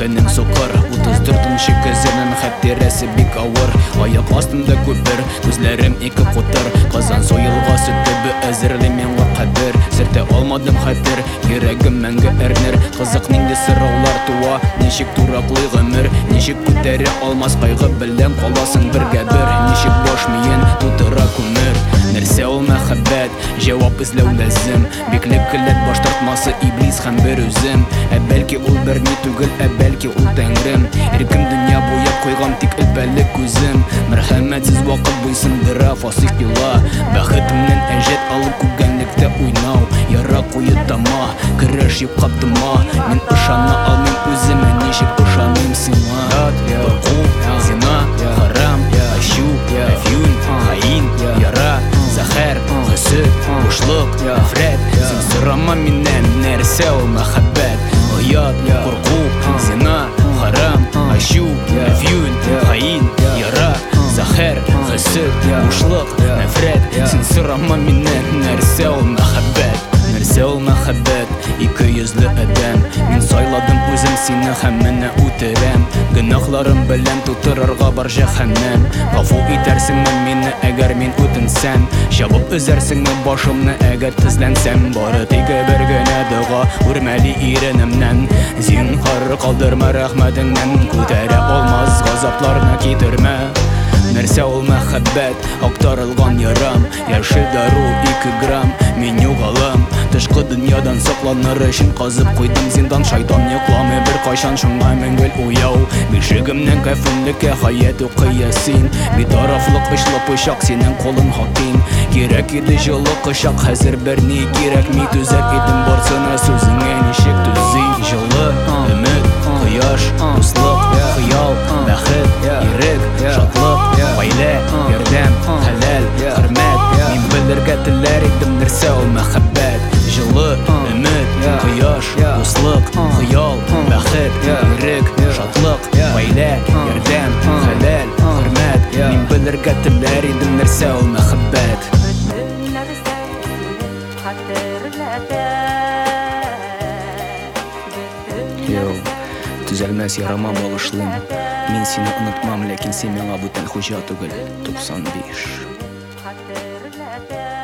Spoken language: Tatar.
Бәхенең сукыр, 34-нчы көзенең хәтирәсе бик авыр. Аяк астында күпер, күзләрем ике кутыр. Казан соелгасы төбе әзерле миңа кадер. Сертә алмадым хәтер, йөрәгем мәңге әрнер. Кызык нинди сораулар туа, ничек тураклый гомер, ничек күтәрә алмас кайгы белән каласың бергә бер. Ничек баш миен тутыра күмер. Нәрсә ул мәхәббәт? Җавап эзләү лазым. Биклек келәт баш тартмасы иблис һәм бер үзем. Бәлки ул бер ни түгел, бәлки ул тәңрем. Иркем дөнья буяп куйган тик әлбәле күзем. Мәрхәмәтсез вакыт буйсындыра фасих юла. Бәхетемнән әҗәт алып күгәнлектә уйнау. Яра куе тама, көрәш юк каптыма. Мин ышана алмыйм үземә, ничек ышаныйм сиңа. Курку, зина, харам, ачу, афюн, хаин, яра, зәһәр, хөсет, бушлык, нәфрәт. Син сорама миннән, нәрсә ул мәхәббәт? Оят, курку, зина, харам, ачу, афюн, хаин, яра, зәһәр, хөсет, бушлык, нәфрәт. Син сорама миннән, нәрсә ул мәхәббәт? Нәрсә ул мәхәббәт? Ике йөзле адәм. Мин сайладым үзем сине һәм менә үтерәм. Гөнаһларым белән тутырырга бар җәһәннәм. Гафу итәрсеңме мине әгәр мин үтенсәм? Чабып өзәрсеңме башымны әгәр тезләнсәм? Бары тик бер генә дуга үрмәли иренемнән. Зинһар калдырма рәхмәтеңнән. Күтәрә алмас газапларны китермә. Нәрсә ул мәхәббәт? Актарылган ярам. Яшел дару 2 грамм. Мин югалам. Тышкы дөньядан сакланыр өчен казып куйдым зиндан. Шайтан йокламый бер кайчан, шуңа мәңгел уяу. Бишегемнән кәфенлеккә хаят укыясин. Битарафлык очлы пычак, синең кулың хаким. Кирәк иде җылы кочак, хәзер берни кирәкми. Түзәк идем барсына сүзеңә ничек түзи. Җылы өмет, кояш, дуслык, хыял, бәхет, ирек, шатлык, гаилә, ярдәм, хәләл, хөрмәт. Мин белергә теләр идем нәрсә ул мәхәббәт. Җылы өмет, кояш, дуслык, хыял, бәхет, ирек, шатлык, гаилә, ярдәм, хәләл, хөрмәт. Мин белергә теләр идем нәрсә ул мәхәббәт. Түзәлмәс ярама балышлым. Мин сине онытмам, ләкин син миңа бүтән хуҗа түгел. 95